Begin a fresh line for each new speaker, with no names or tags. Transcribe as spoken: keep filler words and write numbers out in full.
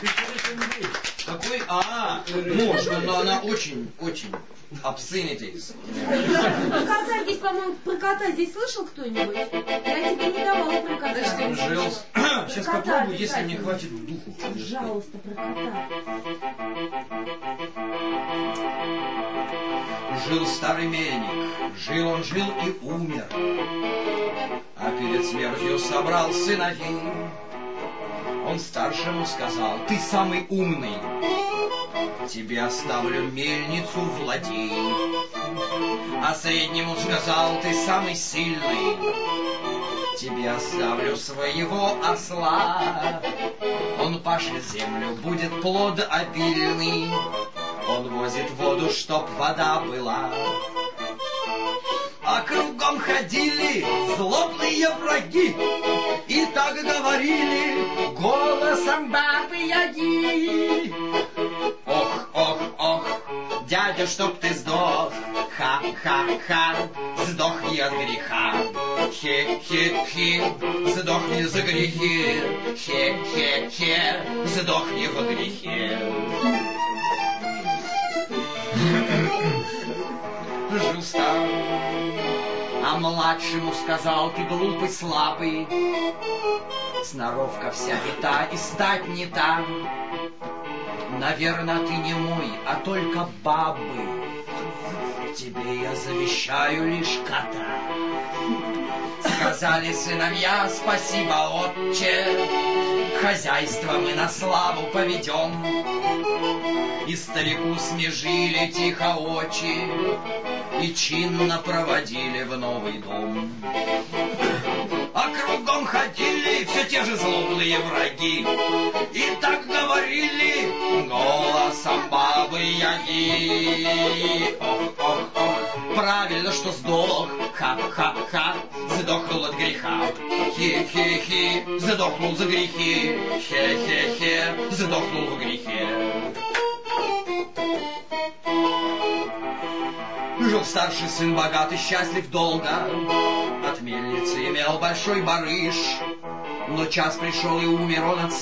тысяча рублей.
Какой? А, можно, но она очень, очень obscenities.
Про кота здесь, по-моему, про кота здесь слышал кто-нибудь? Я тебе не давала про кота.
Жил. Сейчас
Кота
попробую, если
обязательно.
мне хватит духу.
Пожалуйста, про кота.
Жил старый мельник, жил он, жил и умер, а перед смертью собрал сыновей. Он старшему сказал: ты самый умный, тебе оставлю мельницу, владей. А среднему сказал: ты самый сильный, тебе оставлю своего осла. Он пашет землю, будет плод обильный, он возит воду, чтоб вода была. А кругом ходили злобные враги и так говорили голосом бабы-яги: ох, ох, ох, дядя, чтоб ты сдох, ха-ха-ха, сдохни от греха. Хе-хе-хе, сдохни за грехи, хе-хе-хе, сдохни во грехе. Жил стар, а младшему сказал: ты глупый, слабый, сноровка вся не та и стать не та. Наверное, ты не мой, а только бабы, тебе я завещаю лишь кота. Сказали сыновья: спасибо, отче, хозяйство мы на славу поведем. И старику смежили тихо очи и чинно проводили в новый дом. А кругом ходили все те же злобные враги и так говорили голосом бабы-яги: ох, ох, ох, правильно, что сдох, ха-ха-ха, задохнул от греха. Хи-хи-хи, задохнул за грехи, хе-хе-хе, задохнул в грехе. Жил старший сын богатый, счастлив долго, от мельницы имел большой барыш, но час пришел и умер он от